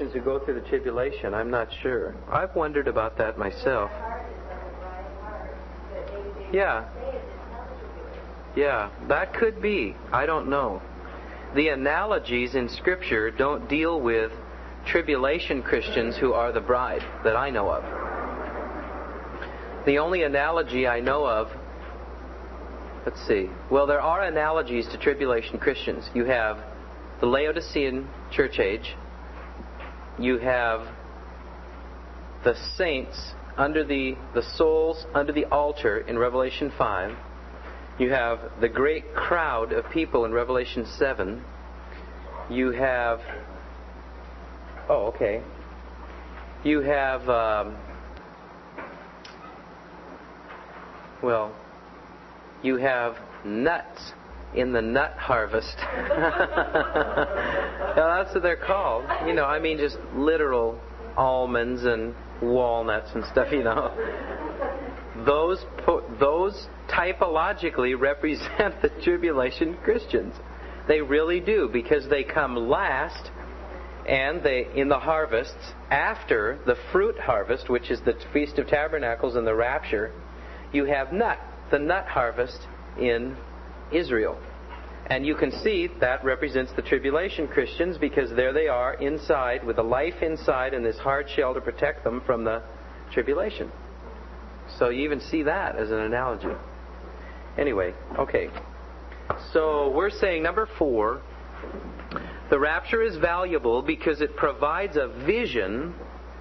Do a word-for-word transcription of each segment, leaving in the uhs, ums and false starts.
Christians who go through the tribulation? I'm not sure. I've wondered about that myself. Yeah. Yeah, that could be. I don't know. The analogies in Scripture don't deal with tribulation Christians who are the bride that I know of. The only analogy I know of, let's see. Well, there are analogies to tribulation Christians. You have the Laodicean church age. You have the saints under the, the souls under the altar in Revelation five. You have the great crowd of people in Revelation seven. You have... Oh, okay. You have... Um, well, you have nuts in the nut harvest. Now, that's what they're called. You know, I mean just literal almonds and walnuts and stuff, you know. Those those typologically represent the tribulation Christians. They really do, because they come last, and they in the harvests after the fruit harvest, which is the Feast of Tabernacles and the rapture. You have nut, the nut harvest in Israel. And you can see that represents the tribulation Christians, because there they are inside with the life inside and this hard shell to protect them from the tribulation. So you even see that as an analogy. Anyway, okay. So we're saying number four, the rapture is valuable because it provides a vision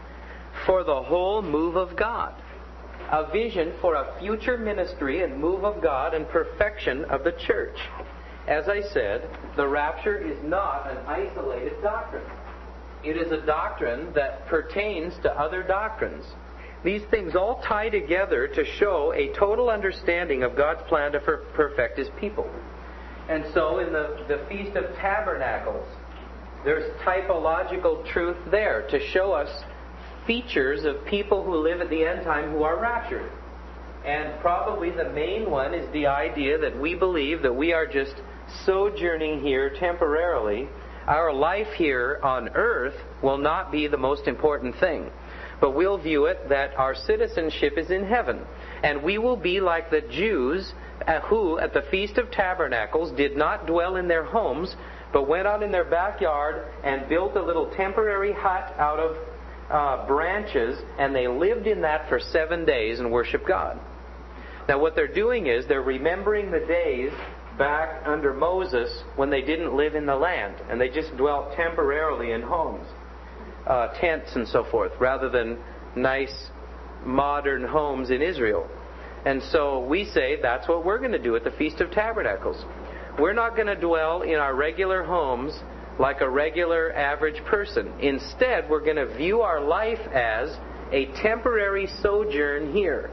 for the whole move of God. A vision for a future ministry and move of God and perfection of the church. As I said, the rapture is not an isolated doctrine. It is a doctrine that pertains to other doctrines. These things all tie together to show a total understanding of God's plan to perfect His people. And so in the, the Feast of Tabernacles, there's typological truth there to show us features of people who live at the end time who are raptured. And probably the main one is the idea that we believe that we are just sojourning here temporarily. Our life here on earth will not be the most important thing. But we'll view it that our citizenship is in heaven. And we will be like the Jews who, at the Feast of Tabernacles, did not dwell in their homes, but went out in their backyard and built a little temporary hut out of uh, branches, and they lived in that for seven days and worshiped God. Now what they're doing is they're remembering the days back under Moses when they didn't live in the land, and they just dwelt temporarily in homes. Uh, tents and so forth, rather than nice modern homes in Israel. And so we say that's what we're going to do at the Feast of Tabernacles. We're not going to dwell in our regular homes like a regular average person. Instead, we're going to view our life as a temporary sojourn here.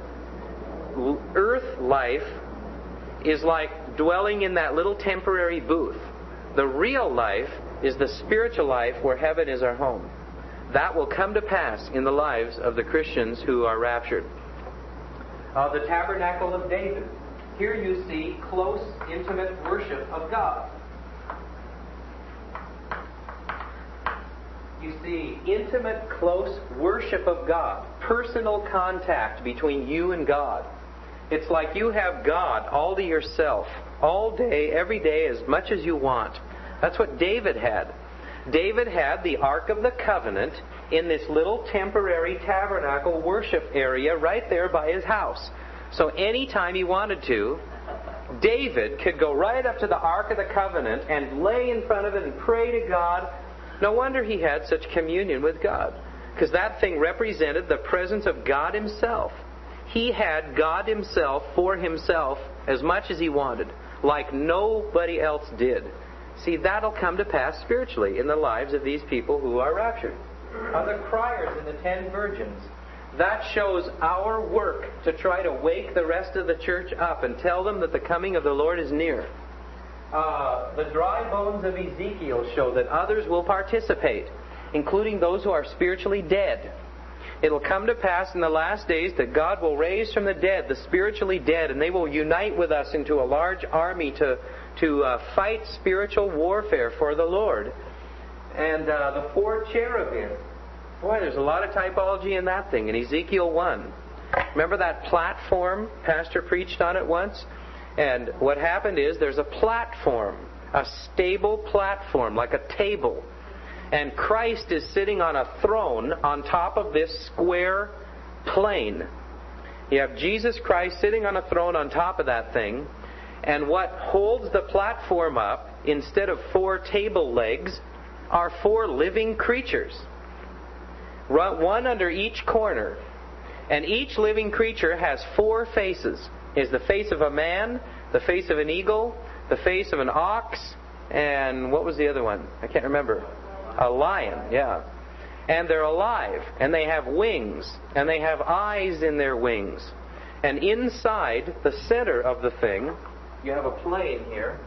Earth life is like dwelling in that little temporary booth. The real life is the spiritual life where heaven is our home. That will come to pass in the lives of the Christians who are raptured. Uh, the Tabernacle of David. Here you see close, intimate worship of God. You see intimate, close worship of God. Personal contact between you and God. It's like you have God all to yourself, all day, every day, as much as you want. That's what David had. David had the Ark of the Covenant in this little temporary tabernacle worship area right there by his house. So anytime he wanted to, David could go right up to the Ark of the Covenant and lay in front of it and pray to God. No wonder he had such communion with God, because that thing represented the presence of God Himself. He had God Himself for Himself as much as he wanted, like nobody else did. See, that'll come to pass spiritually in the lives of these people who are raptured. On the criers and the ten virgins, that shows our work to try to wake the rest of the church up and tell them that the coming of the Lord is near. Uh, the dry bones of Ezekiel show that others will participate, including those who are spiritually dead. It'll come to pass in the last days that God will raise from the dead the spiritually dead, and they will unite with us into a large army to, to uh, fight spiritual warfare for the Lord. And uh, the four cherubim. Boy, there's a lot of typology in that thing. In Ezekiel one. Remember that platform? Pastor preached on it once. And what happened is there's a platform. A stable platform, like a table. And Christ is sitting on a throne on top of this square plane. You have Jesus Christ sitting on a throne on top of that thing. And what holds the platform up, instead of four table legs, are four living creatures. One under each corner. And each living creature has four faces. Is the face of a man, the face of an eagle, the face of an ox, and what was the other one? I can't remember. A lion, yeah. And they're alive, and they have wings, and they have eyes in their wings. And inside the center of the thing, you have a plane here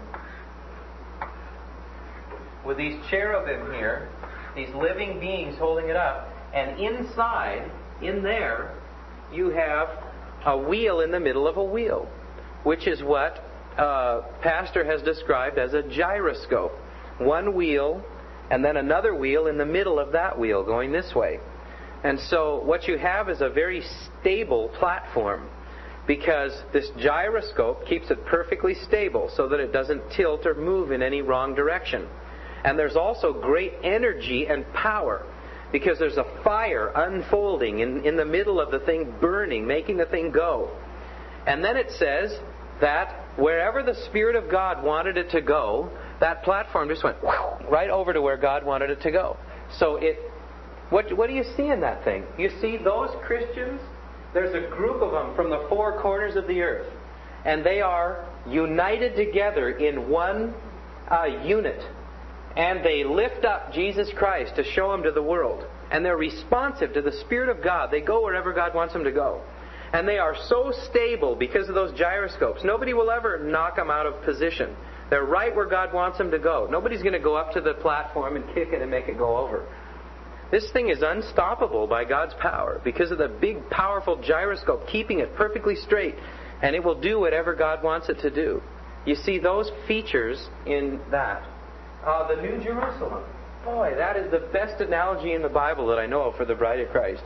with these cherubim here, these living beings holding it up. And inside, in there, you have a wheel in the middle of a wheel, which is what uh, Pastor has described as a gyroscope. One wheel, and then another wheel in the middle of that wheel going this way. And so what you have is a very stable platform, because this gyroscope keeps it perfectly stable so that it doesn't tilt or move in any wrong direction. And there's also great energy and power, because there's a fire unfolding in, in the middle of the thing, burning, making the thing go. And then it says that wherever the Spirit of God wanted it to go, that platform just went right over to where God wanted it to go. So it, what, what do you see in that thing? You see those Christians, there's a group of them from the four corners of the earth. And they are united together in one uh, unit. And they lift up Jesus Christ to show Him to the world. And they're responsive to the Spirit of God. They go wherever God wants them to go. And they are so stable because of those gyroscopes. Nobody will ever knock them out of position. They're right where God wants them to go. Nobody's going to go up to the platform and kick it and make it go over. This thing is unstoppable by God's power because of the big, powerful gyroscope keeping it perfectly straight. And it will do whatever God wants it to do. You see those features in that. Uh, the New Jerusalem. Boy, that is the best analogy in the Bible that I know of for the bride of Christ.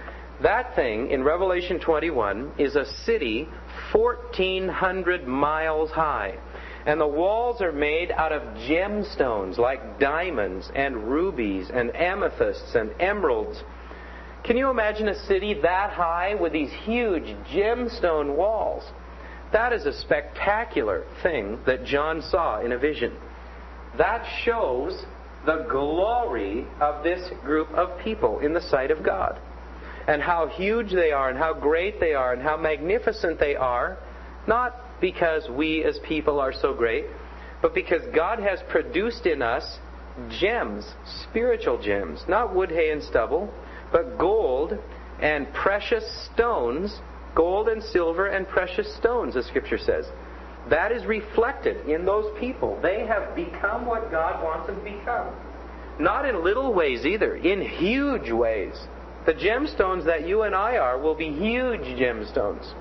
That thing, in Revelation twenty-one, is a city fourteen hundred miles high. And the walls are made out of gemstones like diamonds and rubies and amethysts and emeralds. Can you imagine a city that high with these huge gemstone walls? That is a spectacular thing that John saw in a vision. That shows the glory of this group of people in the sight of God. And how huge they are, and how great they are, and how magnificent they are. Not because we as people are so great, but because God has produced in us gems, spiritual gems. Not wood, hay, and stubble, but gold and precious stones. Gold and silver and precious stones, the Scripture says. That is reflected in those people. They have become what God wants them to become. Not in little ways either, in huge ways. The gemstones that you and I are will be huge gemstones.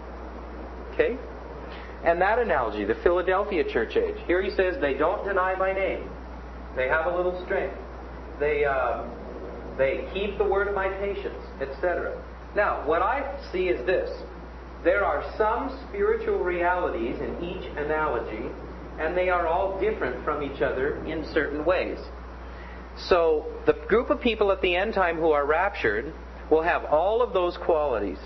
Okay? And that analogy, the Philadelphia church age. Here he says, they don't deny my name. They have a little strength. They, uh, they keep the word of my patience, et cetera. Now, what I see is this. There are some spiritual realities in each analogy, and they are all different from each other in certain ways. So, the group of people at the end time who are raptured will have all of those qualities.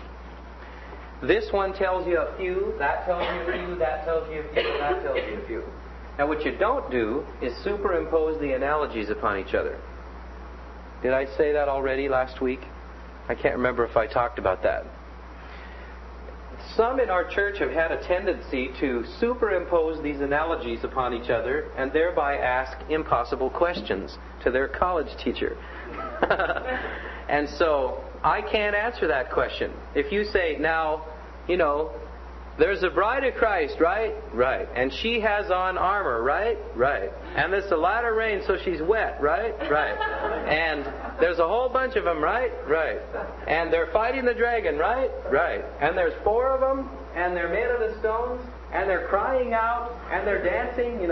This one tells you a few, that tells you a few, that tells you a few, and that tells you a few. Now, what you don't do is superimpose the analogies upon each other. Did I say that already last week? I can't remember if I talked about that. Some in our church have had a tendency to superimpose these analogies upon each other and thereby ask impossible questions to their college teacher. And so, I can't answer that question. If you say, now, you know, there's a bride of Christ, right? Right. And she has on armor, right? Right. And it's a latter rain, so she's wet, right? Right. And there's a whole bunch of them, right? Right. And they're fighting the dragon, right? Right. And there's four of them, and they're made of the stones, and they're crying out, and they're dancing, you know.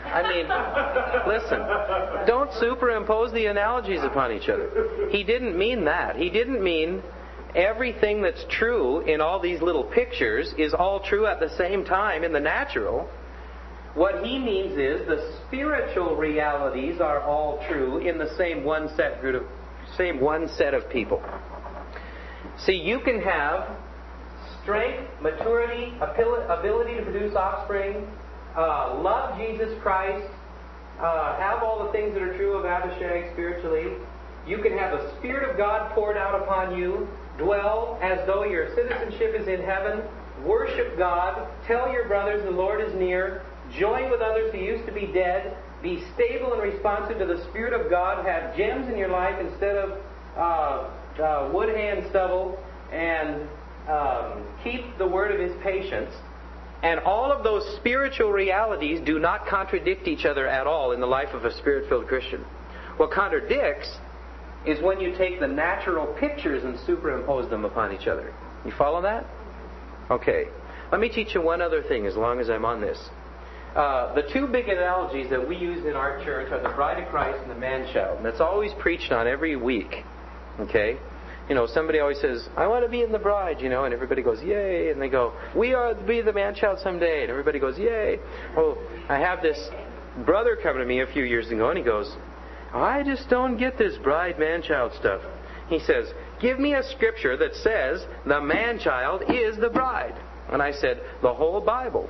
I mean, listen, don't superimpose the analogies upon each other. He didn't mean that. He didn't mean everything that's true in all these little pictures is all true at the same time in the natural. What he means is the spiritual realities are all true in the same one set group of, same one set of people. See, you can have strength, maturity, ability to produce offspring, uh, love Jesus Christ, uh, have all the things that are true of Abishag spiritually. You can have the Spirit of God poured out upon you, dwell as though your citizenship is in heaven, worship God, tell your brothers the Lord is near, join with others who used to be dead, be stable and responsive to the Spirit of God, have gems in your life instead of uh, uh, wood hand stubble, and um, keep the word of His patience. And all of those spiritual realities do not contradict each other at all in the life of a Spirit-filled Christian. What contradicts is when you take the natural pictures and superimpose them upon each other. You follow that? Okay. Let me teach you one other thing as long as I'm on this. Uh, the two big analogies that we use in our church are the bride of Christ and the man-child. And that's always preached on every week. Okay? You know, somebody always says, I want to be in the bride, you know, and everybody goes, yay. And they go, we are to be the man-child someday. And everybody goes, yay. Well, I have this brother come to me a few years ago, and he goes, I just don't get this bride, man-child stuff. He says, give me a scripture that says the man-child is the bride. And I said, the whole Bible.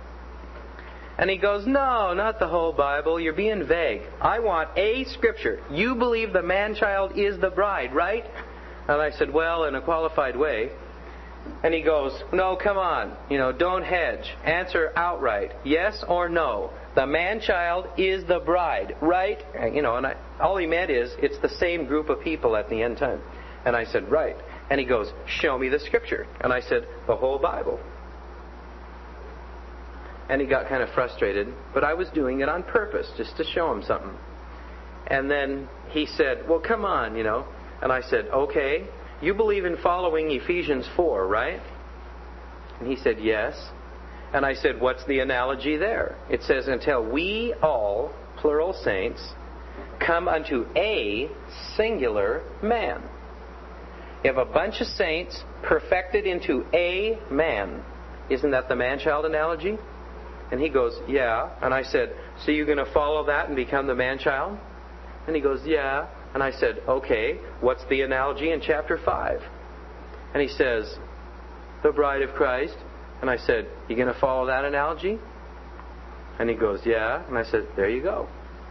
And he goes, no, not the whole Bible. You're being vague. I want a scripture. You believe the man-child is the bride, right? And I said, well, in a qualified way. And he goes, no, come on. You know, don't hedge. Answer outright. Yes or no. The man-child is the bride, right? And, you know, and I, all he meant is it's the same group of people at the end time. And I said, right. And he goes, show me the scripture. And I said, the whole Bible. And he got kind of frustrated, but I was doing it on purpose, just to show him something. And then he said, well, come on, you know. And I said, okay, you believe in following Ephesians four, right? And he said, yes. And I said, what's the analogy there? It says, until we all, plural saints, come unto a singular man. You have a bunch of saints perfected into a man. Isn't that the man-child analogy? And he goes, yeah. And I said, so you're going to follow that and become the man-child? And he goes, yeah. And I said, okay, what's the analogy in chapter five? And he says, the bride of Christ. And I said, you going to follow that analogy? And he goes, yeah. And I said, there you go.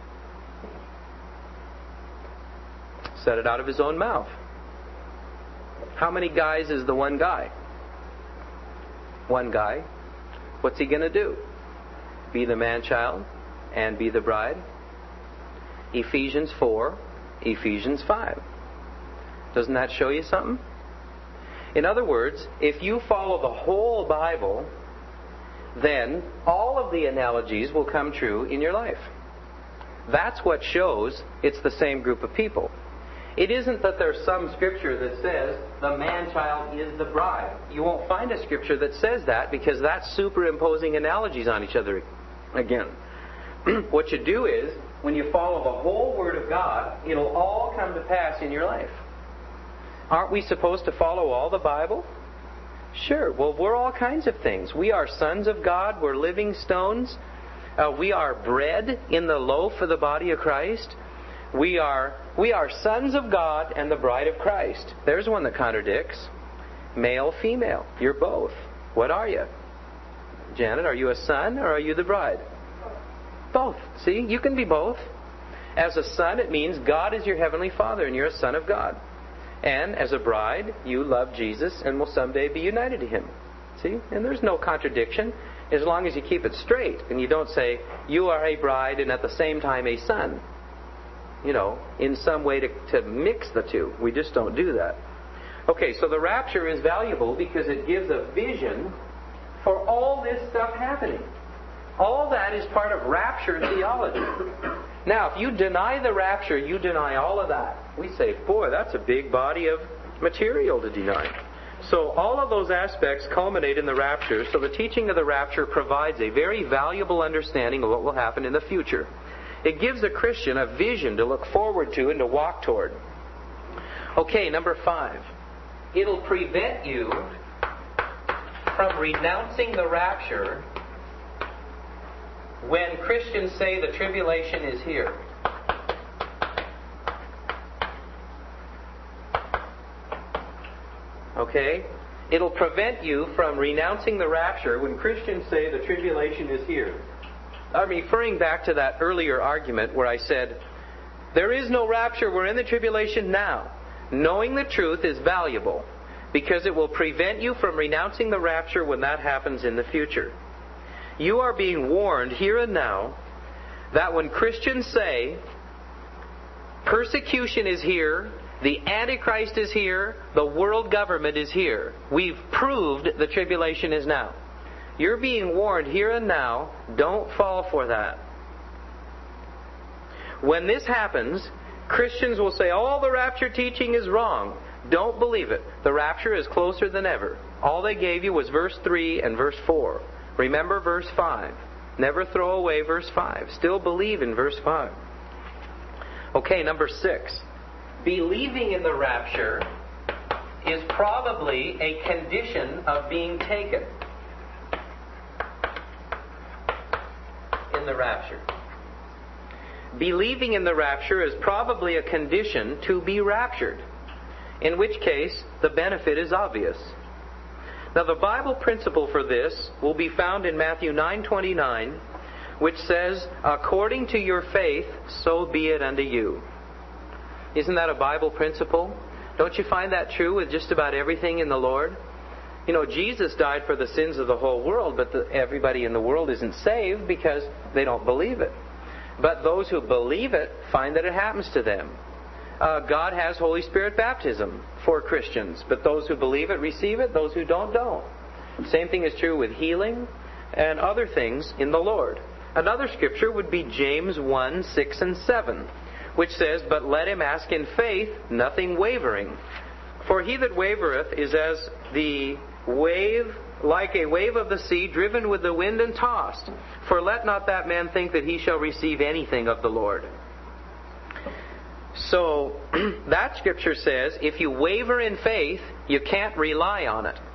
Said it out of his own mouth. How many guys is the one guy? One guy. What's he going to do? Be the man-child and be the bride? Ephesians four, Ephesians five. Doesn't that show you something? In other words, if you follow the whole Bible, then all of the analogies will come true in your life. That's what shows it's the same group of people. It isn't that there's some scripture that says the man-child is the bride. You won't find a scripture that says that because that's superimposing analogies on each other again. What you do is, when you follow the whole Word of God, it'll all come to pass in your life. Aren't we supposed to follow all the Bible? Sure. Well, we're all kinds of things. We are sons of God. We're living stones. Uh, we are bread in the loaf of the body of Christ. We are we are sons of God and the bride of Christ. There's one that contradicts. Male, female. You're both. What are you? Janet, are you a son or are you the bride? Both. See, you can be both. As a son, it means God is your heavenly Father and you're a son of God. And as a bride, you love Jesus and will someday be united to Him. See? And there's no contradiction as long as you keep it straight and you don't say, you are a bride and at the same time a son. You know, in some way to, to mix the two. We just don't do that. Okay, so the rapture is valuable because it gives a vision for all this stuff happening. All that is part of rapture theology. Now, if you deny the rapture, you deny all of that. We say, boy, that's a big body of material to deny. So all of those aspects culminate in the rapture. So the teaching of the rapture provides a very valuable understanding of what will happen in the future. It gives a Christian a vision to look forward to and to walk toward. Okay, number five. It'll prevent you from renouncing the rapture when Christians say the tribulation is here. Okay? It'll prevent you from renouncing the rapture when Christians say the tribulation is here. I'm referring back to that earlier argument where I said, there is no rapture, we're in the tribulation now. Knowing the truth is valuable because it will prevent you from renouncing the rapture when that happens in the future. You are being warned here and now that when Christians say persecution is here, the Antichrist is here, the world government is here, we've proved the tribulation is now. You're being warned here and now, don't fall for that. When this happens, Christians will say, all the rapture teaching is wrong. Don't believe it. The rapture is closer than ever. All they gave you was verse three and verse four. Remember verse five. Never throw away verse five. Still believe in verse five. Okay, number six. Believing in the rapture is probably a condition of being taken in the rapture. Believing in the rapture is probably a condition to be raptured, in which case the benefit is obvious. Now the Bible principle for this will be found in Matthew nine twenty-nine, which says, according to your faith, so be it unto you. Isn't that a Bible principle? Don't you find that true with just about everything in the Lord? You know, Jesus died for the sins of the whole world, but the, everybody in the world isn't saved because they don't believe it. But those who believe it find that it happens to them. Uh, God has Holy Spirit baptism for Christians, but those who believe it receive it, those who don't, don't. Same thing is true with healing and other things in the Lord. Another scripture would be James one, six and seven, which says, but let him ask in faith, nothing wavering. For he that wavereth is as the wave, like a wave of the sea, driven with the wind and tossed. For let not that man think that he shall receive anything of the Lord. So, that scripture says, if you waver in faith, you can't rely on it.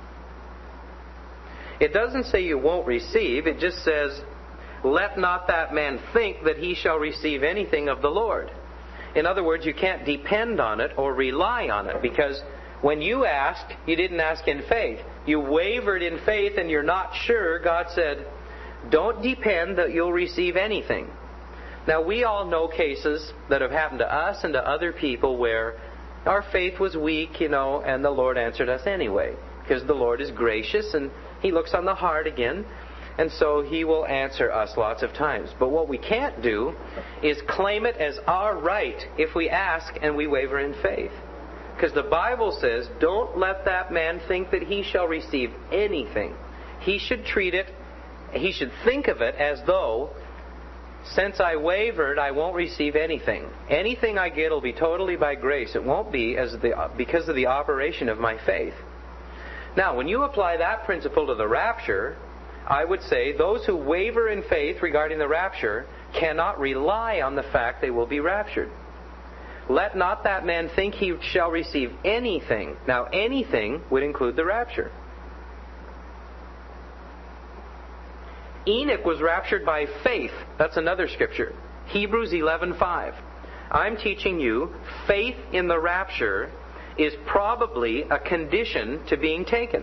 It doesn't say you won't receive, it just says, let not that man think that he shall receive anything of the Lord. In other words, you can't depend on it or rely on it, because when you asked, you didn't ask in faith. You wavered in faith and you're not sure. God said, don't depend that you'll receive anything. Now, we all know cases that have happened to us and to other people where our faith was weak, you know, and the Lord answered us anyway. Because the Lord is gracious and He looks on the heart again. And so He will answer us lots of times. But what we can't do is claim it as our right if we ask and we waver in faith. Because the Bible says, don't let that man think that he shall receive anything. He should treat it, he should think of it as though, since I wavered, I won't receive anything. Anything I get will be totally by grace. It won't be as the, because of the operation of my faith. Now, when you apply that principle to the rapture, I would say those who waver in faith regarding the rapture cannot rely on the fact they will be raptured. Let not that man think he shall receive anything. Now, anything would include the rapture. Enoch was raptured by faith. That's another scripture. Hebrews eleven five. I'm teaching you faith in the rapture is probably a condition to being taken.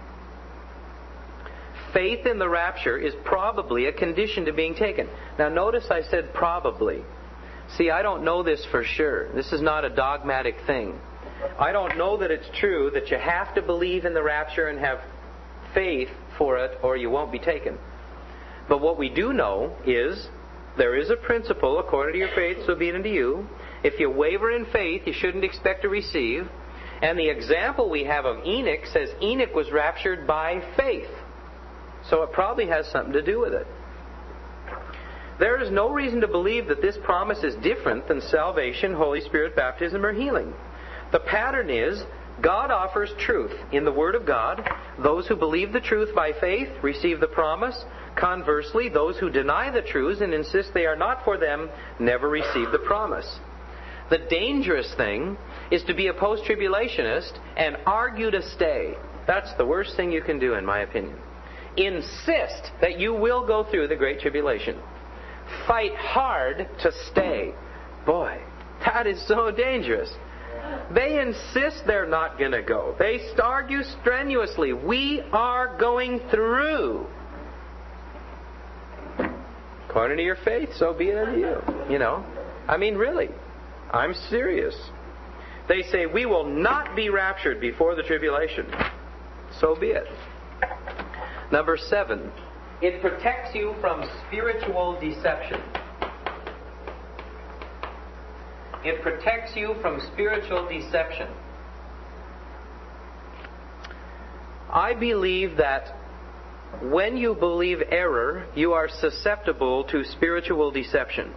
Faith in the rapture is probably a condition to being taken. Now notice I said probably. See, I don't know this for sure. This is not a dogmatic thing. I don't know that it's true that you have to believe in the rapture and have faith for it or you won't be taken. But what we do know is there is a principle, according to your faith, so be it unto you. If you waver in faith, you shouldn't expect to receive. And the example we have of Enoch says Enoch was raptured by faith. So it probably has something to do with it. There is no reason to believe that this promise is different than salvation, Holy Spirit baptism, or healing. The pattern is God offers truth in the Word of God. Those who believe the truth by faith receive the promise. Conversely, those who deny the truth and insist they are not for them never receive the promise. The dangerous thing is to be a post-tribulationist and argue to stay. That's the worst thing you can do, in my opinion. Insist that you will go through the Great Tribulation. Fight hard to stay. Boy, that is so dangerous. They insist they're not going to go. They argue strenuously. We are going through. According to your faith, so be it unto you. You know, I mean, really, I'm serious. They say we will not be raptured before the tribulation. So be it. Number seven, it protects you from spiritual deception. It protects you from spiritual deception. I believe that when you believe error, you are susceptible to spiritual deception.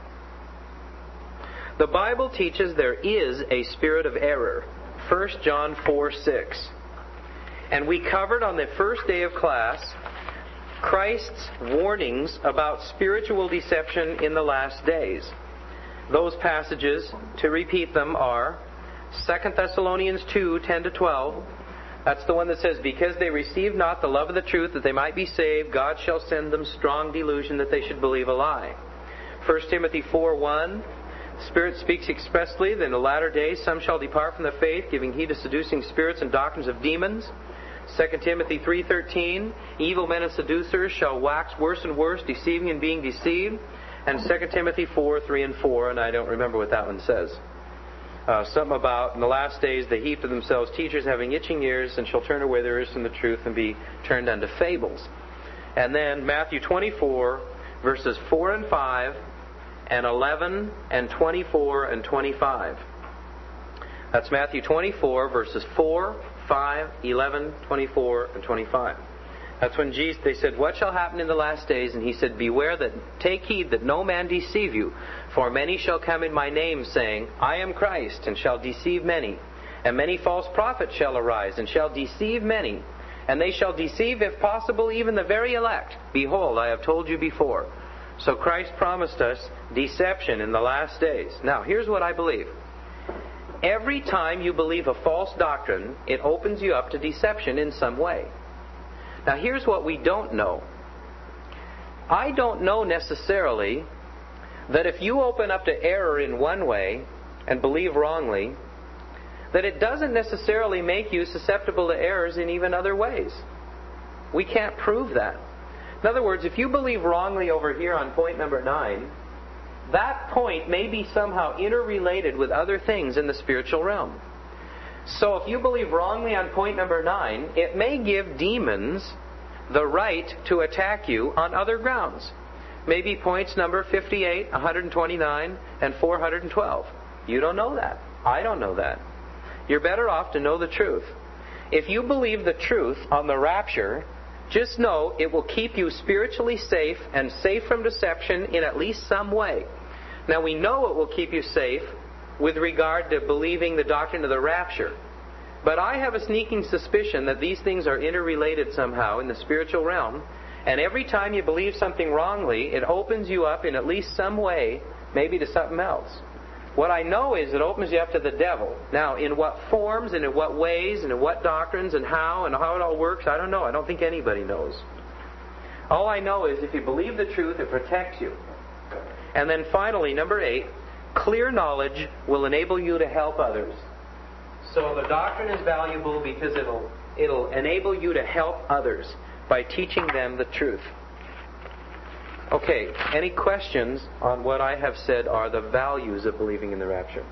The Bible teaches there is a spirit of error. First John four six. And we covered on the first day of class Christ's warnings about spiritual deception in the last days. Those passages, to repeat them, are Second Thessalonians two ten to twelve. That's the one that says, because they received not the love of the truth that they might be saved, God shall send them strong delusion that they should believe a lie. First Timothy four one. Spirit speaks expressly that in the latter days some shall depart from the faith, giving heed to seducing spirits and doctrines of demons. Second Timothy three thirteen. Evil men and seducers shall wax worse and worse, deceiving and being deceived. And Second Timothy four three and four, and I don't remember what that one says. Uh, something about, in the last days, they heap to themselves teachers having itching ears, and shall turn away their ears from the truth and be turned unto fables. And then Matthew twenty-four, verses four and five, and eleven, and twenty-four, and twenty-five. That's Matthew twenty-four, verses four, five, eleven, twenty-four, and twenty-five. That's when Jesus, they said, what shall happen in the last days? And he said, beware that, take heed that no man deceive you. For many shall come in my name, saying, I am Christ, and shall deceive many. And many false prophets shall arise, and shall deceive many. And they shall deceive, if possible, even the very elect. Behold, I have told you before. So Christ promised us deception in the last days. Now, here's what I believe. Every time you believe a false doctrine, it opens you up to deception in some way. Now, here's what we don't know. I don't know necessarily that if you open up to error in one way and believe wrongly, that it doesn't necessarily make you susceptible to errors in even other ways. We can't prove that. In other words, if you believe wrongly over here on point number nine, that point may be somehow interrelated with other things in the spiritual realm. So if you believe wrongly on point number nine, it may give demons the right to attack you on other grounds. Maybe points number fifty-eight, one hundred twenty-nine, and four hundred twelve. You don't know that. I don't know that. You're better off to know the truth. If you believe the truth on the rapture, just know it will keep you spiritually safe and safe from deception in at least some way. Now, we know it will keep you safe with regard to believing the doctrine of the rapture. But I have a sneaking suspicion that these things are interrelated somehow in the spiritual realm. And every time you believe something wrongly, it opens you up in at least some way, maybe to something else. What I know is it opens you up to the devil. Now, in what forms and in what ways and in what doctrines and how and how it all works, I don't know. I don't think anybody knows. All I know is if you believe the truth, it protects you. And then finally, number eight, clear knowledge will enable you to help others. So the doctrine is valuable because it'll it'll enable you to help others by teaching them the truth. Okay, any questions on what I have said are the values of believing in the rapture?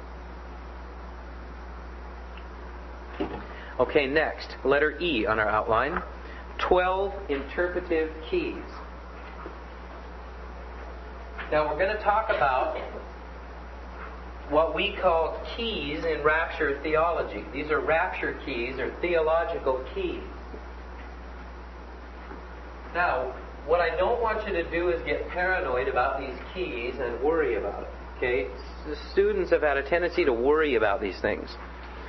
Okay, next, letter E on our outline. Twelve interpretive keys. Now we're going to talk about what we call keys in rapture theology. These are rapture keys or theological keys. Now, what I don't want you to do is get paranoid about these keys and worry about it. Okay? The students have had a tendency to worry about these things.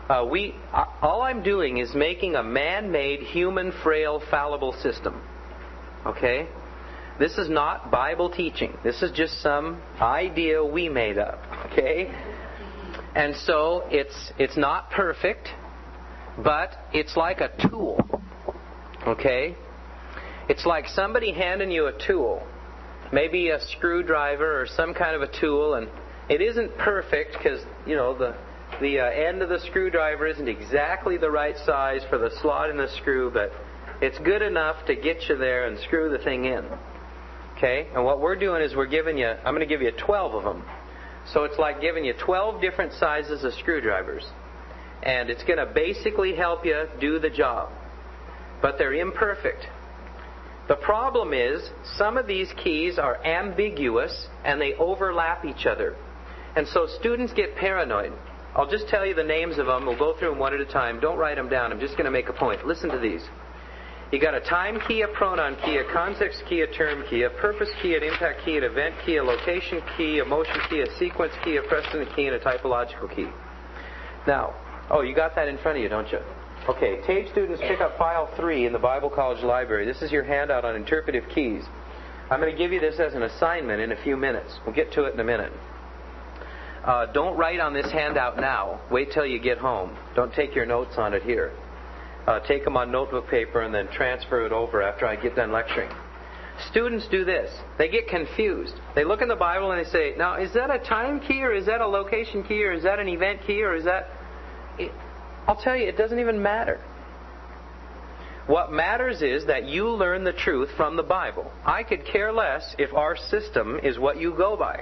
Uh, we, uh, all I'm doing is making a man-made, human, frail, fallible system. Okay? This is not Bible teaching. This is just some idea we made up. Okay? And so it's it's not perfect, but it's like a tool. Okay? It's like somebody handing you a tool. Maybe a screwdriver or some kind of a tool, and it isn't perfect because, you know, the the uh, end of the screwdriver isn't exactly the right size for the slot in the screw, but it's good enough to get you there and screw the thing in. Okay? And what we're doing is we're giving you, I'm going to give you twelve of them. So it's like giving you twelve different sizes of screwdrivers. And it's going to basically help you do the job. But they're imperfect. The problem is, some of these keys are ambiguous and they overlap each other. And so students get paranoid. I'll just tell you the names of them. We'll go through them one at a time. Don't write them down. I'm just going to make a point. Listen to these. You got a time key, a pronoun key, a context key, a term key, a purpose key, an impact key, an event key, a location key, a motion key, a sequence key, a precedent key, and a typological key. Now, oh, you got that in front of you, don't you? Okay, TAFE students, pick up file three in the Bible College Library. This is your handout on interpretive keys. I'm going to give you this as an assignment in a few minutes. We'll get to it in a minute. Uh, don't write on this handout now. Wait till you get home. Don't take your notes on it here. Uh, take them on notebook paper and then transfer it over after I get done lecturing. Students do this. They get confused. They look in the Bible and they say, now, is that a time key or is that a location key or is that an event key or is that... It... I'll tell you, it doesn't even matter. What matters is that you learn the truth from the Bible. I could care less if our system is what you go by.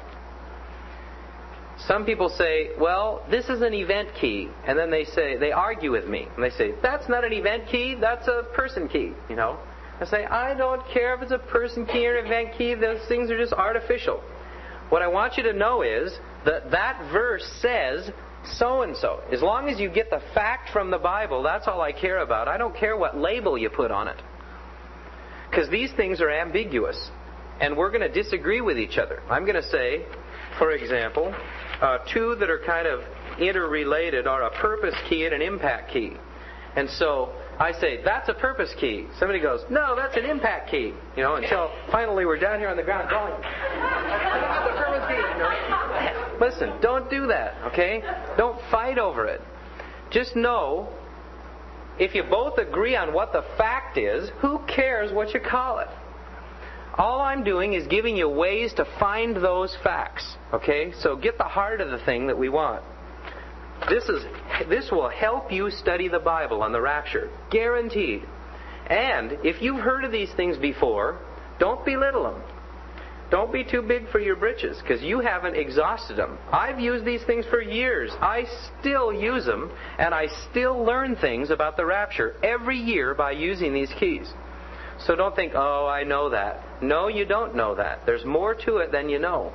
Some people say, well, this is an event key. And then they say, they argue with me. And they say, that's not an event key, that's a person key. You know? I say, I don't care if it's a person key or an event key. Those things are just artificial. What I want you to know is that that verse says so-and-so. As long as you get the fact from the Bible, that's all I care about. I don't care what label you put on it. Because these things are ambiguous. And we're going to disagree with each other. I'm going to say, for example, uh, two that are kind of interrelated are a purpose key and an impact key. And so I say, that's a purpose key. Somebody goes, no, that's an impact key. You know, until finally we're down here on the ground going, that's a purpose key. You know? Listen, don't do that, okay? Don't fight over it. Just know, if you both agree on what the fact is, who cares what you call it? All I'm doing is giving you ways to find those facts, okay? So get the heart of the thing that we want. This is this will help you study the Bible on the rapture, guaranteed. And if you've heard of these things before, don't belittle them. Don't be too big for your britches, because you haven't exhausted them. I've used these things for years. I still use them, and I still learn things about the rapture every year by using these keys. So don't think, oh, I know that. No, you don't know that. There's more to it than you know.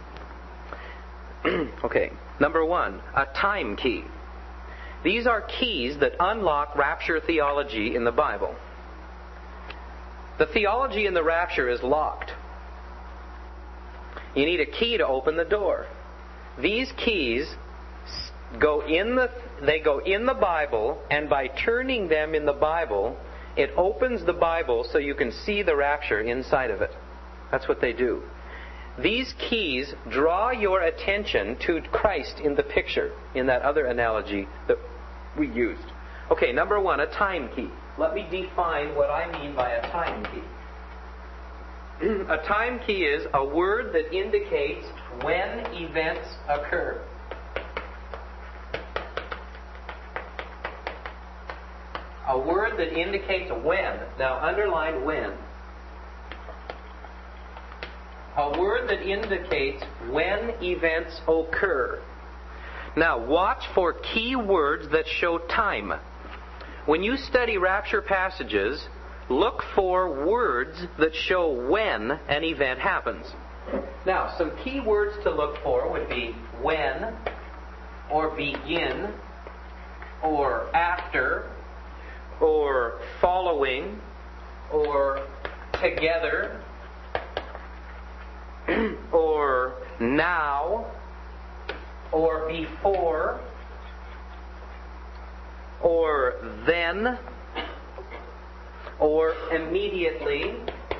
Okay, number one, a time key. These are keys that unlock rapture theology in the Bible. The theology in the rapture is locked. You need a key to open the door. These keys go in the they go in the Bible, and by turning them in the Bible, it opens the Bible so you can see the rapture inside of it. That's what they do. These keys draw your attention to Christ in the picture, in that other analogy that we used. Okay, number one, a time key. Let me define what I mean by a time key. A time key is a word that indicates when events occur. A word that indicates when. Now, underline when. A word that indicates when events occur. Now, watch for key words that show time. When you study rapture passages, look for words that show when an event happens. Now, some key words to look for would be when, or begin, or after, or following, or together, or now, or before, or then, or immediately.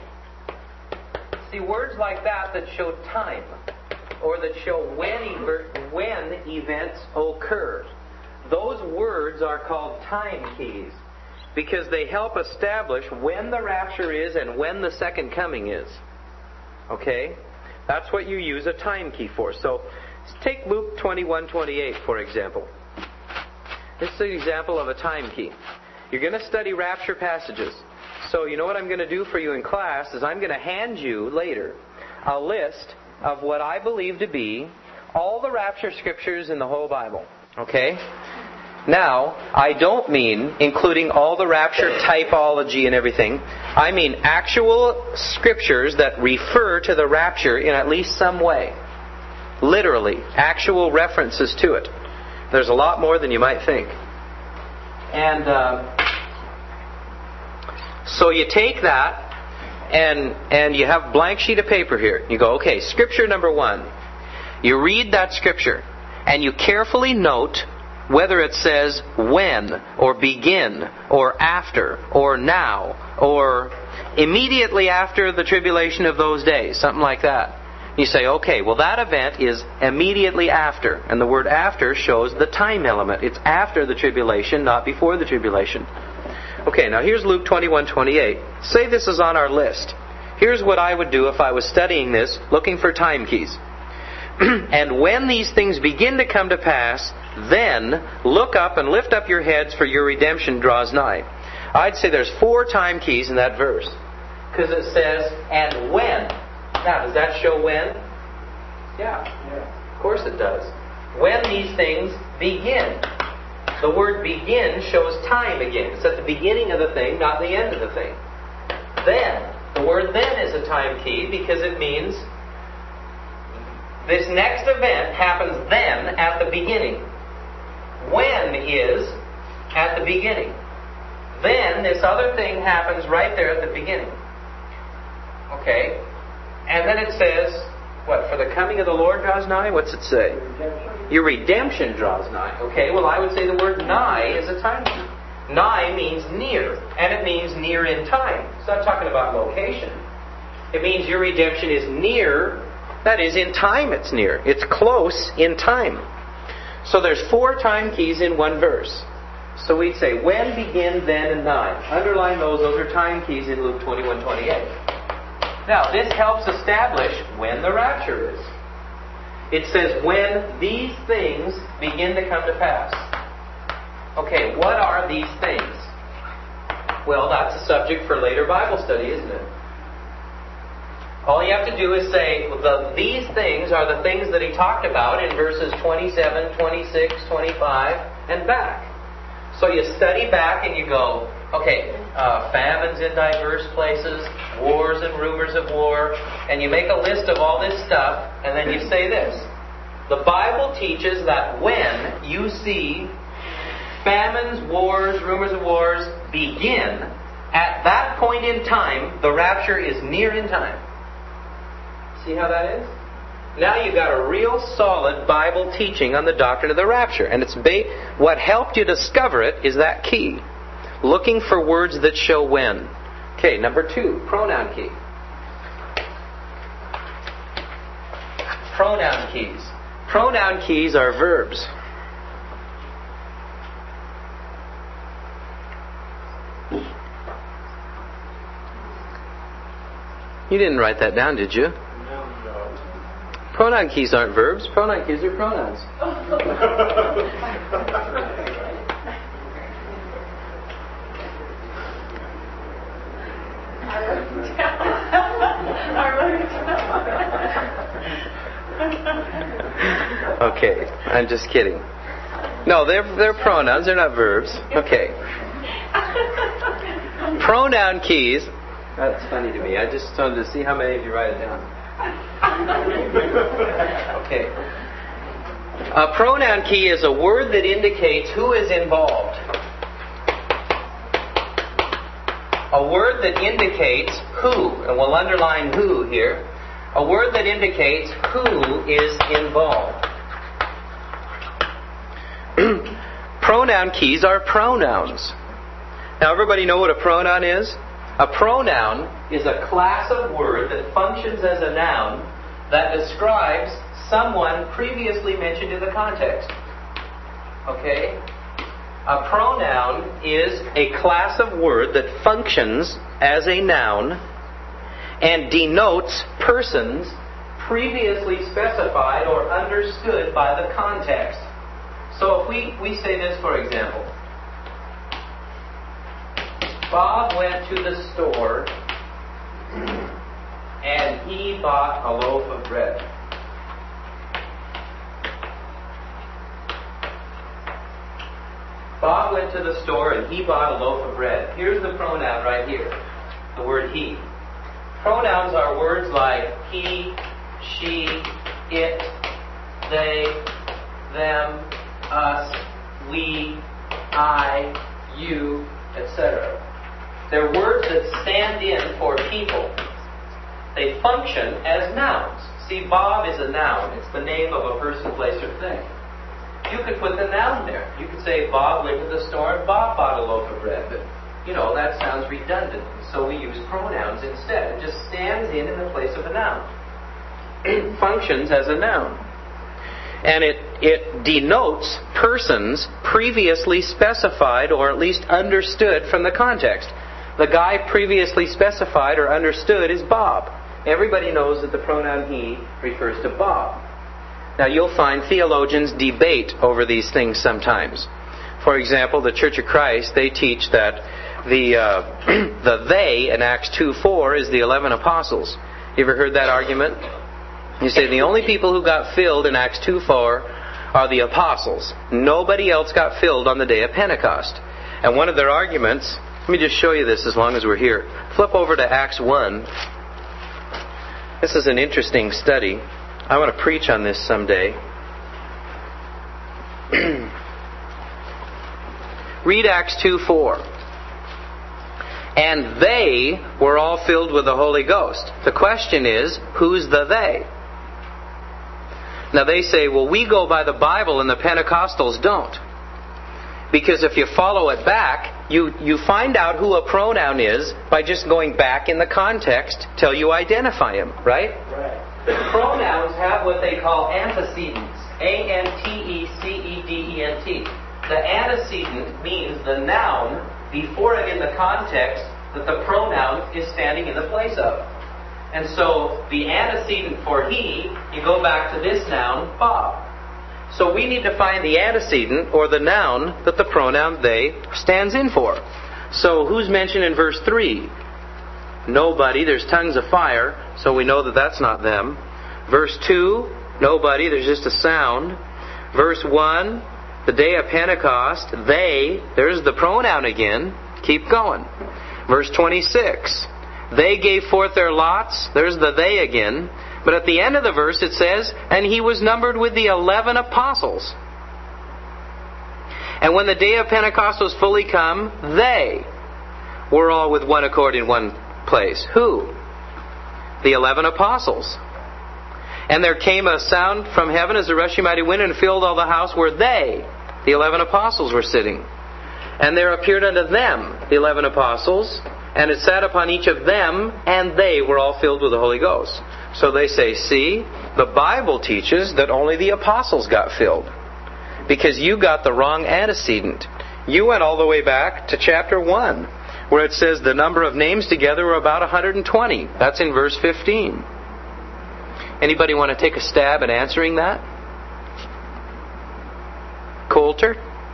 See, words like that that show time, or that show when, ev- when events occur. Those words are called time keys because they help establish when the rapture is and when the second coming is. Okay? That's what you use a time key for. So, take Luke twenty-one twenty-eight, for example. This is an example of a time key. You're going to study rapture passages. So, you know what I'm going to do for you in class is I'm going to hand you later a list of what I believe to be all the rapture scriptures in the whole Bible. Okay? Now, I don't mean including all the rapture typology and everything. I mean actual scriptures that refer to the rapture in at least some way. Literally, actual references to it. There's a lot more than you might think. And uh, so you take that and and you have a blank sheet of paper here. You go, okay, scripture number one. You read that scripture and you carefully note whether it says when, or begin, or after, or now, or immediately after the tribulation of those days, something like that. You say, okay, well that event is immediately after. And the word after shows the time element. It's after the tribulation, not before the tribulation. Okay, now here's Luke twenty-one twenty-eight. Say this is on our list. Here's what I would do if I was studying this, looking for time keys. And when these things begin to come to pass, then look up and lift up your heads, for your redemption draws nigh. I'd say there's four time keys in that verse. Because it says, and when. Now, does that show when? Yeah. yeah. Of course it does. When these things begin. The word begin shows time again. It's at the beginning of the thing, not the end of the thing. Then. The word then is a time key because it means this next event happens then at the beginning. When is at the beginning. Then this other thing happens right there at the beginning. Okay? And then it says, what? For the coming of the Lord draws nigh? What's it say? Redemption. Your redemption draws nigh. Okay, well I would say the word nigh is a time key. Nigh means near. And it means near in time. It's not talking about location. It means your redemption is near. That is, in time it's near. It's close in time. So there's four time keys in one verse. So we'd say, when, begin, then, and nigh. Underline those. Those are time keys in Luke twenty-one twenty-eight. Now, this helps establish when the rapture is. It says, when these things begin to come to pass. Okay, what are these things? Well, that's a subject for later Bible study, isn't it? All you have to do is say, the, these things are the things that he talked about in verses twenty-seven, twenty-six, twenty-five, and back. So you study back and you go, okay, uh, famines in diverse places, wars and rumors of war, and you make a list of all this stuff, and then you say this. The Bible teaches that when you see famines, wars, rumors of wars begin, at that point in time, the rapture is near in time. See how that is? Now you've got a real solid Bible teaching on the doctrine of the rapture. And it's ba- what helped you discover it is that key. Looking for words that show when. Okay, number two, pronoun key. Pronoun keys. Pronoun keys are verbs. You didn't write that down, did you? Pronoun keys aren't verbs. Pronoun keys are pronouns. Okay, I'm just kidding. No, they're they're pronouns. They're not verbs. Okay. Pronoun keys. That's funny to me. I just wanted to see how many of you write it down. Okay. A pronoun key is a word that indicates who is involved. A word that indicates who, and we'll underline who here. A word that indicates who is involved. pronoun keys are pronouns. Now everybody know what a pronoun is? A pronoun is a class of word that functions as a noun that describes someone previously mentioned in the context. Okay? A pronoun is a class of word that functions as a noun and denotes persons previously specified or understood by the context. So if we, we say this, for example, Bob went to the store and he bought a loaf of bread. Bob went to the store and he bought a loaf of bread. Here's the pronoun right here, the word he. Pronouns are words like he, she, it, they, them, us, we, I, you, et cetera. They're words that stand in for people. They function as nouns. See, Bob is a noun. It's the name of a person, place, or thing. You could put the noun there. You could say Bob went to the store and Bob bought a loaf of bread. But, you know, that sounds redundant. So we use pronouns instead. It just stands in in the place of a noun. It functions as a noun. And it, it denotes persons previously specified or at least understood from the context. The guy previously specified or understood is Bob. Everybody knows that the pronoun he refers to Bob. Now you'll find theologians debate over these things sometimes. For example, the Church of Christ, they teach that the uh, the they in Acts two four is the eleven apostles. You ever heard that argument? You say the only people who got filled in Acts two four are the apostles. Nobody else got filled on the day of Pentecost. And one of their arguments, let me just show you this as long as we're here. Flip over to Acts one. This is an interesting study. I want to preach on this someday. Read Acts two four. And they were all filled with the Holy Ghost. The question is, who's the they? Now they say, well, we go by the Bible and the Pentecostals don't. Because if you follow it back, you, you find out who a pronoun is by just going back in the context till you identify him, right? Right. Pronouns have what they call antecedents. A N T E C E D E N T. The antecedent means the noun before it in the context that the pronoun is standing in the place of. And so the antecedent for he, you go back to this noun, Bob. So we need to find the antecedent or the noun that the pronoun they stands in for. So who's mentioned in verse three? Nobody. There's tongues of fire, so we know that that's not them. Verse two, nobody. There's just a sound. Verse one, the day of Pentecost, they. There's the pronoun again. Keep going. Verse twenty-six, they gave forth their lots. There's the they again. But at the end of the verse it says, and he was numbered with the eleven apostles. And when the day of Pentecost was fully come, they were all with one accord in one place. Who? The eleven apostles. And there came a sound from heaven as a rushing mighty wind and filled all the house where they, the eleven apostles, were sitting. And there appeared unto them the eleven apostles, and it sat upon each of them, and they were all filled with the Holy Ghost. So they say, see, the Bible teaches that only the apostles got filled. Because you got the wrong antecedent. You went all the way back to chapter one, where it says the number of names together were about one hundred twenty. That's in verse fifteen. Anybody want to take a stab at answering that? Coulter?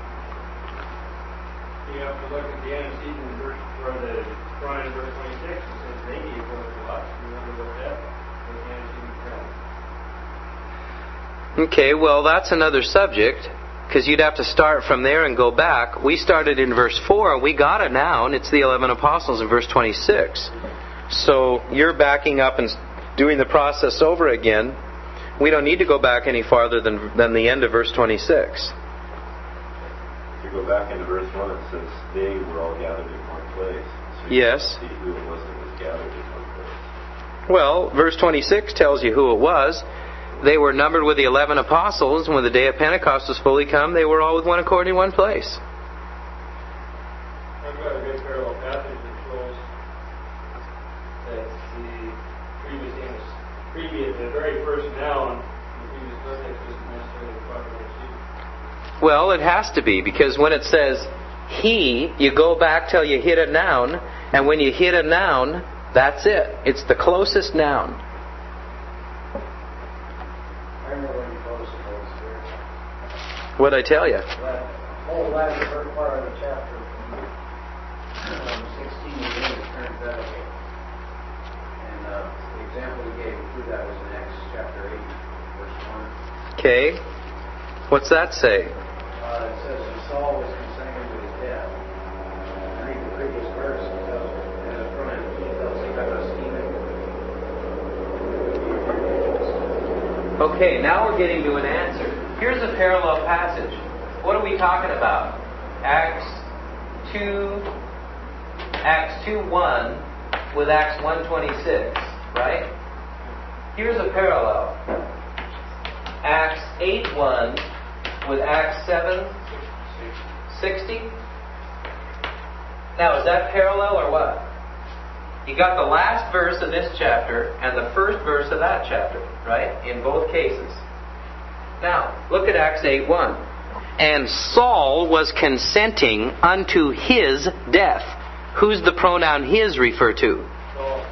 You have to look at the antecedent in verse, or the Brian verse twenty-six. It says they gave forth the lots. Remember what that was the antecedent from. Okay, well that's another subject, because you'd have to start from there and go back. We started in verse four, and we got a noun. It's the eleven apostles in verse twenty-six. So you're backing up and doing the process over again. We don't need to go back any farther than, than the end of verse twenty-six. If you go back into verse one, it says they were all gathered in one place. So you Yes. can see who it was that was gathered in one place. Well, verse twenty-six tells you who it was. they were numbered with the eleven apostles, and when the day of Pentecost was fully come, they were all with one accord in one place. I've got a good parallel passage that shows that the previous English, previous, the very first noun in the previous context isn't necessarily the proper receiver. Well, it has to be, because when it says he, you go back till you hit a noun, and when you hit a noun, that's it. It's the closest noun. I remember when you told us about the Spirit. What'd I tell you? That whole last part of the chapter from sixteen is in the parenthetical. And uh, the example we gave through that was in Acts chapter eight, verse one. Okay. What's that say? Uh, it says, and Saul was consenting to his death. I read the previous verse. It tells, and the pronoun he tells he got a scheming. Okay, now we're getting to an answer. Here's a parallel passage. What are we talking about? Acts two, Acts two one with Acts one twenty-six, right? Here's a parallel. Acts eight one with Acts seven sixty. Now, is that parallel or what? You got the last verse of this chapter and the first verse of that chapter, right? In both cases. Now, look at Acts eight one. And Saul was consenting unto his death. Who's the pronoun his refer to? Saul.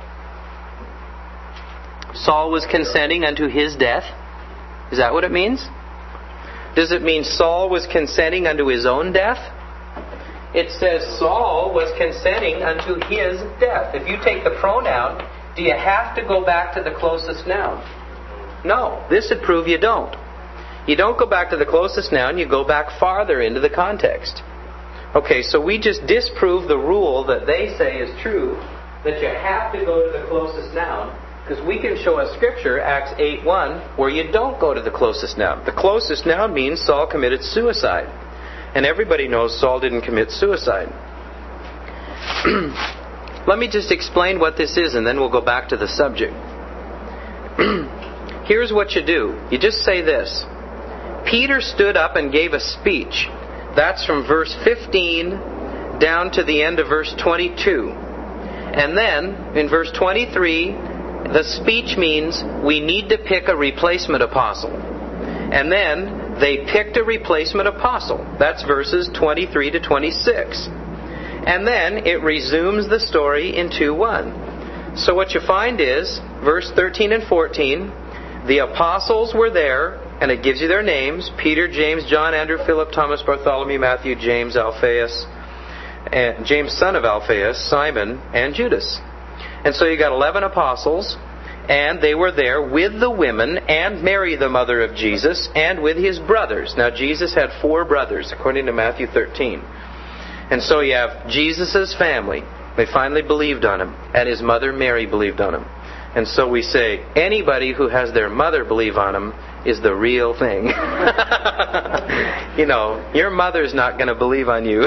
Saul was consenting unto his death. Is that what it means? Does it mean Saul was consenting unto his own death? It says Saul was consenting unto his death. If you take the pronoun, do you have to go back to the closest noun? No. This would prove you don't. You don't go back to the closest noun, you go back farther into the context. Okay, so we just disprove the rule that they say is true, that you have to go to the closest noun, because we can show a scripture, Acts eight one, where you don't go to the closest noun. The closest noun means Saul committed suicide. And everybody knows Saul didn't commit suicide. Let me just explain what this is, and then we'll go back to the subject. Here's what you do. You just say this. Peter stood up and gave a speech. That's from verse fifteen down to the end of verse twenty-two. And then, in verse twenty-three, the speech means we need to pick a replacement apostle. And then they picked a replacement apostle. That's verses twenty-three to twenty-six. And then it resumes the story in two one. So what you find is, verse thirteen and fourteen, the apostles were there, and it gives you their names: Peter, James, John, Andrew, Philip, Thomas, Bartholomew, Matthew, James, Alphaeus, and James, son of Alphaeus, Simon, and Judas. And so you got eleven apostles, and they were there with the women and Mary, the mother of Jesus, and with his brothers. Now, Jesus had four brothers, according to Matthew thirteen. And so you have Jesus' family. They finally believed on him. And his mother, Mary, believed on him. And so we say, anybody who has their mother believe on him is the real thing. You know, your mother's not going to believe on you.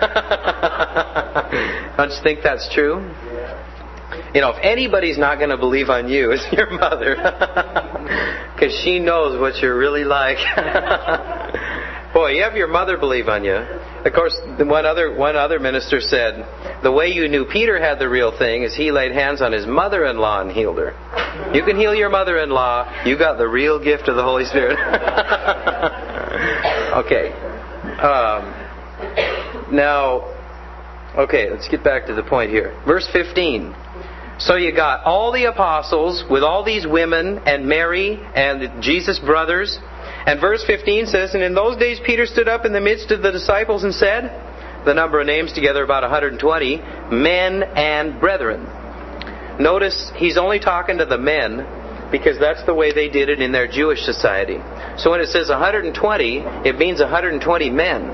Don't you think that's true? You know, if anybody's not going to believe on you, it's your mother. Because she knows what you're really like. Boy, you have your mother believe on you. Of course, one other one other minister said, the way you knew Peter had the real thing is he laid hands on his mother-in-law and healed her. You can heal your mother-in-law. You got the real gift of the Holy Spirit. Okay. Um, now, okay, let's get back to the point here. Verse fifteen. So you got all the apostles with all these women and Mary and Jesus' brothers. And verse fifteen says, and in those days Peter stood up in the midst of the disciples and said, the number of names together about one hundred twenty, men and brethren. Notice he's only talking to the men because that's the way they did it in their Jewish society. So when it says one hundred twenty, it means one hundred twenty men.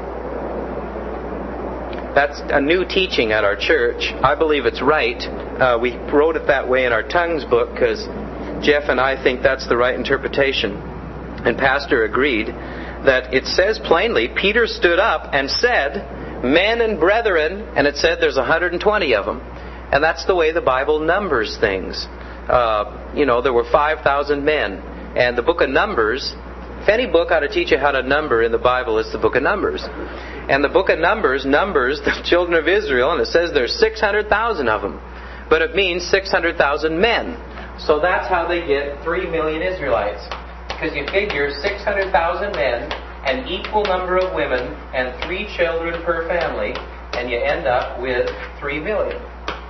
That's a new teaching at our church. I believe it's right. Uh, we wrote it that way in our tongues book because Jeff and I think that's the right interpretation. And Pastor agreed that it says plainly, Peter stood up and said, men and brethren, and it said there's one hundred twenty of them. And that's the way the Bible numbers things. Uh, you know, there were five thousand men. And the book of Numbers, if any book ought to teach you how to number in the Bible, it's the book of Numbers. And the book of Numbers numbers the children of Israel, and it says there's six hundred thousand of them. But it means six hundred thousand men. So that's how they get three million Israelites. Because you figure six hundred thousand men, an equal number of women, and three children per family, and you end up with three million.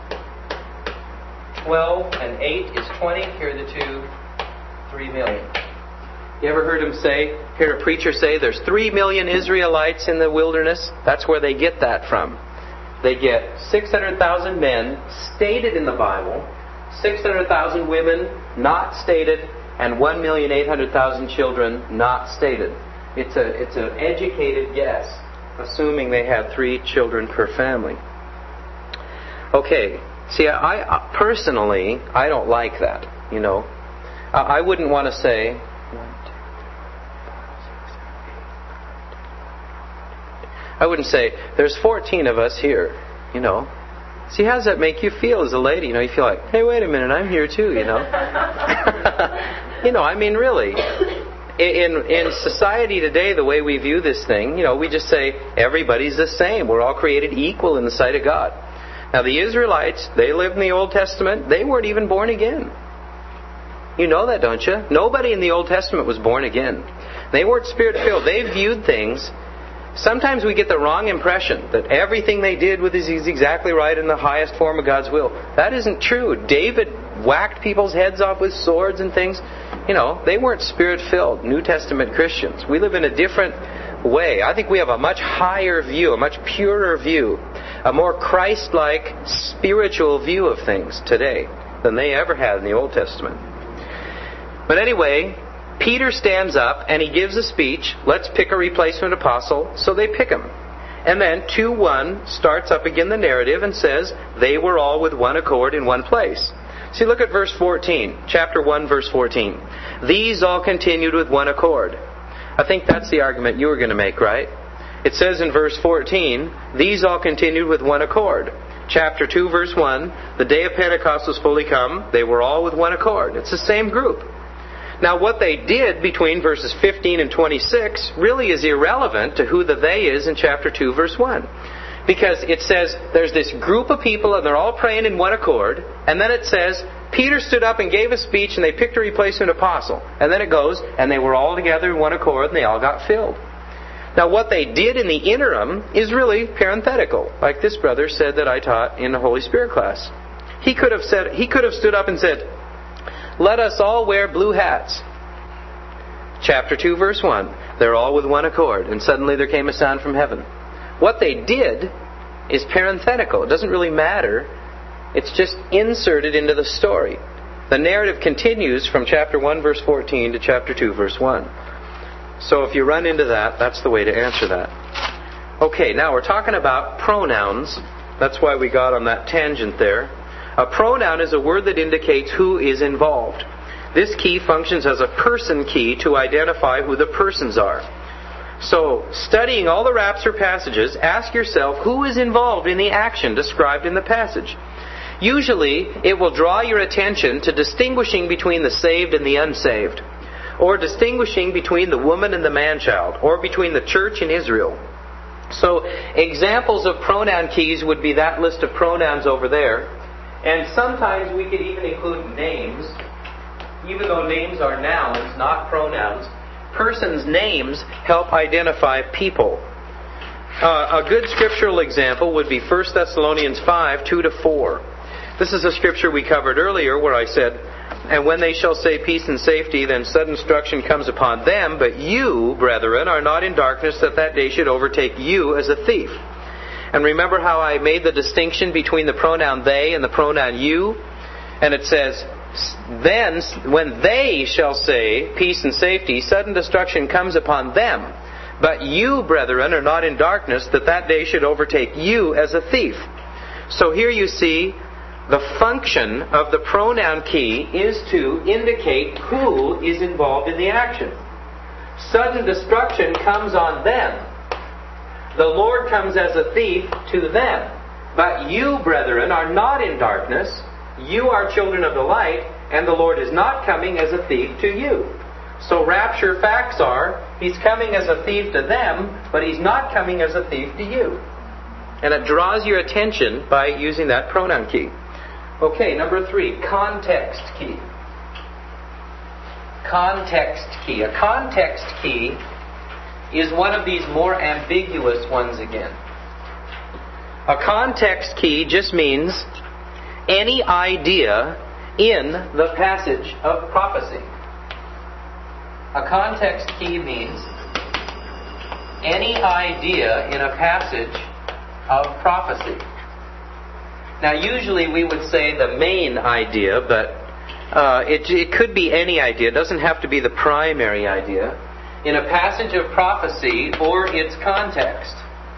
twelve and eight is twenty. Here are the two, three million. You ever heard him say, hear a preacher say, there's three million Israelites in the wilderness? That's where they get that from. They get six hundred thousand men stated in the Bible, six hundred thousand women not stated, and one million eight hundred thousand children not stated. It's a it's an educated guess, assuming they had three children per family. Okay, see, I, I personally, I don't like that, you know. I, I wouldn't want to say, I wouldn't say, there's fourteen of us here, you know. See, how does that make you feel as a lady? You know, you feel like, hey, wait a minute, I'm here too, you know. You know, I mean, really. In in society today, the way we view this thing, you know, we just say, everybody's the same. We're all created equal in the sight of God. Now, the Israelites, they lived in the Old Testament. They weren't even born again. You know that, don't you? Nobody in the Old Testament was born again. They weren't Spirit-filled. They viewed things. Sometimes we get the wrong impression that everything they did was exactly right in the highest form of God's will. That isn't true. David whacked people's heads off with swords and things. You know, they weren't Spirit-filled New Testament Christians. We live in a different way. I think we have a much higher view, a much purer view, a more Christ-like spiritual view of things today than they ever had in the Old Testament. But anyway, Peter stands up and he gives a speech. Let's pick a replacement apostle. So they pick him. And then two one starts up again the narrative and says, they were all with one accord in one place. See, look at verse fourteen. Chapter one, verse fourteen. These all continued with one accord. I think that's the argument you were going to make, right? It says in verse fourteen, these all continued with one accord. Chapter two, verse one, the day of Pentecost was fully come. They were all with one accord. It's the same group. Now, what they did between verses fifteen and twenty-six really is irrelevant to who the they is in chapter two, verse one. Because it says there's this group of people and they're all praying in one accord. And then it says, Peter stood up and gave a speech and they picked a replacement apostle. And then it goes, and they were all together in one accord and they all got filled. Now, what they did in the interim is really parenthetical. Like this brother said that I taught in the Holy Spirit class. He could have said, he could have stood up and said, let us all wear blue hats. Chapter two, verse one. They're all with one accord. And suddenly there came a sound from heaven. What they did is parenthetical. It doesn't really matter. It's just inserted into the story. The narrative continues from chapter one, verse fourteen to chapter two, verse one. So if you run into that, that's the way to answer that. Okay, now we're talking about pronouns. That's why we got on that tangent there. A pronoun is a word that indicates who is involved. This key functions as a person key to identify who the persons are. So, studying all the rapture passages, ask yourself who is involved in the action described in the passage. Usually, it will draw your attention to distinguishing between the saved and the unsaved, or distinguishing between the woman and the man-child, or between the church and Israel. So, examples of pronoun keys would be that list of pronouns over there. And sometimes we could even include names, even though names are nouns, not pronouns. Persons' names help identify people. Uh, a good scriptural example would be First Thessalonians five, two to four. This is a scripture we covered earlier where I said, and when they shall say peace and safety, then sudden destruction comes upon them, but you, brethren, are not in darkness, that that day should overtake you as a thief. And remember how I made the distinction between the pronoun they and the pronoun you? And it says, then, when they shall say peace and safety, sudden destruction comes upon them. But you, brethren, are not in darkness, that that day should overtake you as a thief. So here you see the function of the pronoun key is to indicate who is involved in the action. Sudden destruction comes on them. The Lord comes as a thief to them. But you, brethren, are not in darkness. You are children of the light, and the Lord is not coming as a thief to you. So rapture facts are, He's coming as a thief to them, but He's not coming as a thief to you. And it draws your attention by using that pronoun key. Okay, number three, context key. Context key. A context key is one of these more ambiguous ones again. A context key just means any idea in the passage of prophecy. A context key means any idea in a passage of prophecy. Now, usually we would say the main idea, but uh, it, it could be any idea. It doesn't have to be the primary idea. In a passage of prophecy or its context.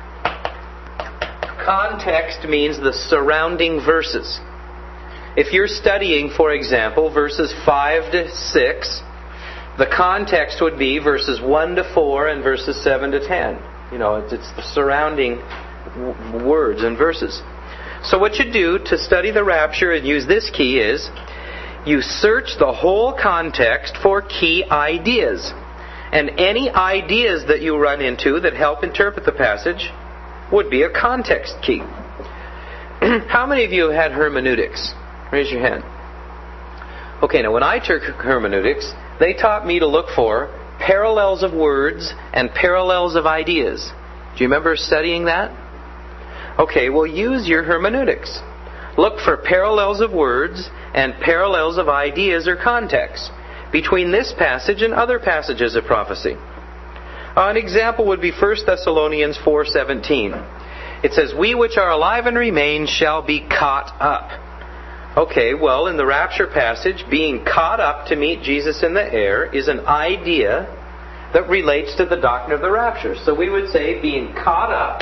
Context means the surrounding verses. If you're studying, for example, verses five to six, the context would be verses one to four and verses seven to ten. You know, it's, it's the surrounding w- words and verses. So what you do to study the rapture and use this key is you search the whole context for key ideas. And any ideas that you run into that help interpret the passage would be a context key. How many of you have had hermeneutics? Raise your hand. Okay, now when I took hermeneutics, they taught me to look for parallels of words and parallels of ideas. Do you remember studying that? Okay, well, use your hermeneutics. Look for parallels of words and parallels of ideas or context between this passage and other passages of prophecy. Uh, an example would be First Thessalonians four seventeen. It says, "We which are alive and remain shall be caught up." Okay, well, in the rapture passage, being caught up to meet Jesus in the air is an idea that relates to the doctrine of the rapture. So we would say being caught up,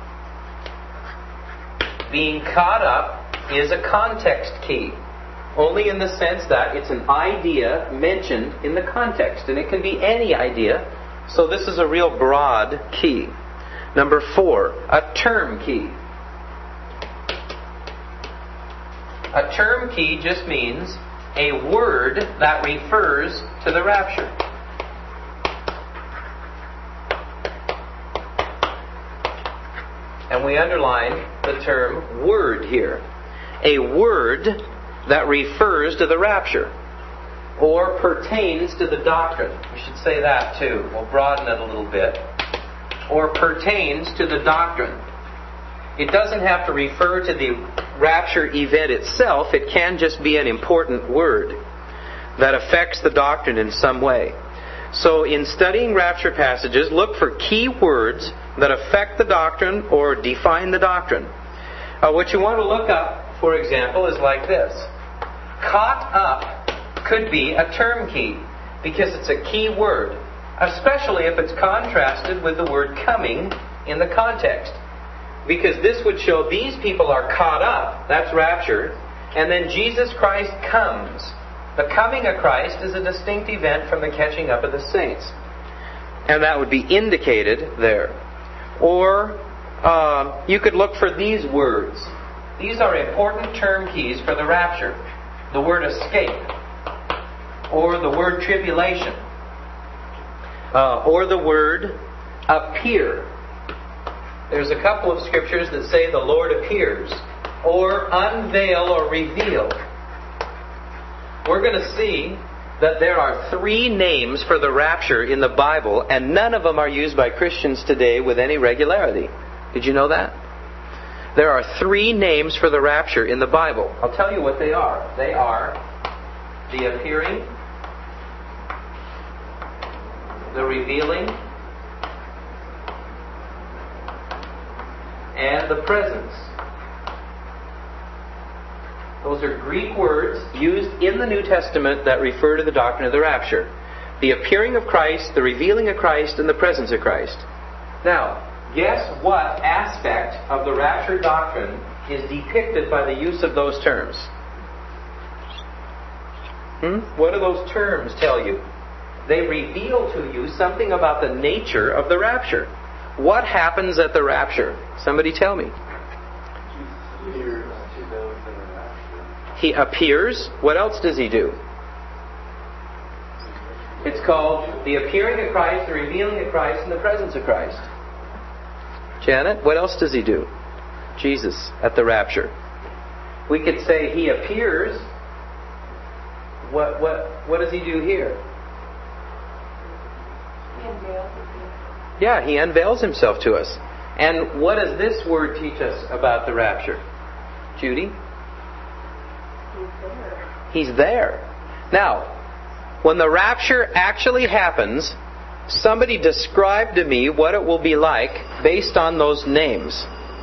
being caught up is a context key. Only in the sense that it's an idea mentioned in the context. And it can be any idea. So this is a real broad key. Number four, a term key. A term key just means a word that refers to the rapture. And we underline the term word here. A word that refers to the rapture or pertains to the doctrine. We should say that too. We'll broaden it a little bit. Or pertains to the doctrine. It doesn't have to refer to the rapture event itself. It can just be an important word that affects the doctrine in some way. So in studying rapture passages, look for key words that affect the doctrine or define the doctrine. Uh, what you want to look up, for example, is like this. Caught up could be a term key because it's a key word, especially if it's contrasted with the word coming in the context. Because this would show these people are caught up, that's rapture, and then Jesus Christ comes. The coming of Christ is a distinct event from the catching up of the saints. And that would be indicated there. Or uh, you could look for these words. These are important term keys for the rapture. The word escape, or the word tribulation, uh, or the word appear. There's a couple of scriptures that say the Lord appears, or unveil or reveal. We're going to see that there are three names for the rapture in the Bible, and none of them are used by Christians today with any regularity. Did you know that? There are three names for the rapture in the Bible. I'll tell you what they are. They are the appearing, the revealing, and the presence. Those are Greek words used in the New Testament that refer to the doctrine of the rapture. The appearing of Christ, the revealing of Christ, and the presence of Christ. Now, guess what aspect of the rapture doctrine is depicted by the use of those terms? Hmm? What do those terms tell you? They reveal to you something about the nature of the rapture. What happens at the rapture? Somebody tell me. He appears. What else does he do? It's called the appearing of Christ, the revealing of Christ, and the presence of Christ. Janet, what else does He do? Jesus at the rapture. We could say He appears. What what what does He do here? He unveils Himself. Yeah, He unveils Himself to us. And what does this word teach us about the rapture? Judy? He's there. He's there. Now, when the rapture actually happens, somebody describe to me what it will be like based on those names.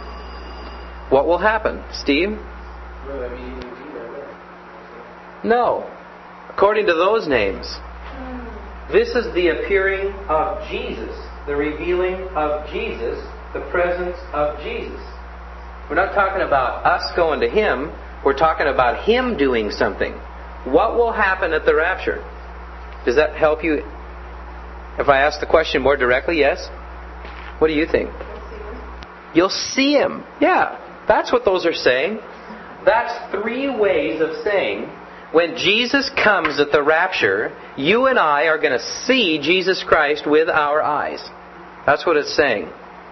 What will happen? Steve? Will I mean, be there? No. According to those names. Hmm. This is the appearing of Jesus, the revealing of Jesus, the presence of Jesus. We're not talking about us going to Him. We're talking about Him doing something. What will happen at the rapture? Does that help you? If I ask the question more directly, yes? What do you think? You'll see Him. Yeah, that's what those are saying. That's three ways of saying when Jesus comes at the rapture, you and I are going to see Jesus Christ with our eyes. That's what it's saying.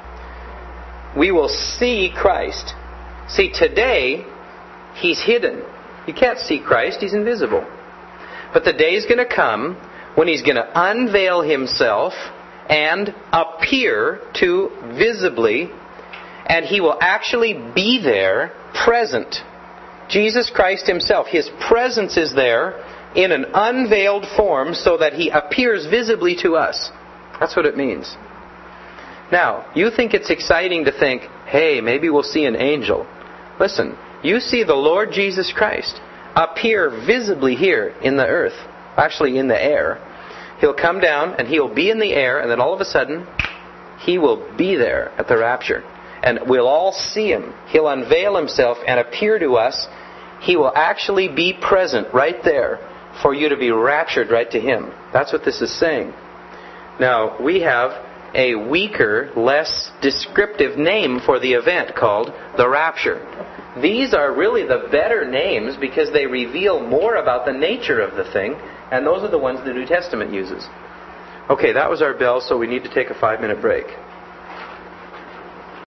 We will see Christ. See, today, He's hidden. You can't see Christ. He's invisible. But the day is going to come when He's going to unveil Himself and appear to visibly, and He will actually be there, present. Jesus Christ Himself, His presence is there in an unveiled form so that He appears visibly to us. That's what it means. Now, you think it's exciting to think, hey, maybe we'll see an angel. Listen, you see the Lord Jesus Christ appear visibly here in the earth, actually in the air. He'll come down and He'll be in the air, and then all of a sudden, He will be there at the rapture. And we'll all see Him. He'll unveil Himself and appear to us. He will actually be present right there for you to be raptured right to Him. That's what this is saying. Now, we have a weaker, less descriptive name for the event called the rapture. These are really the better names because they reveal more about the nature of the thing, and those are the ones the New Testament uses. Okay, that was our bell, so we need to take a five-minute break.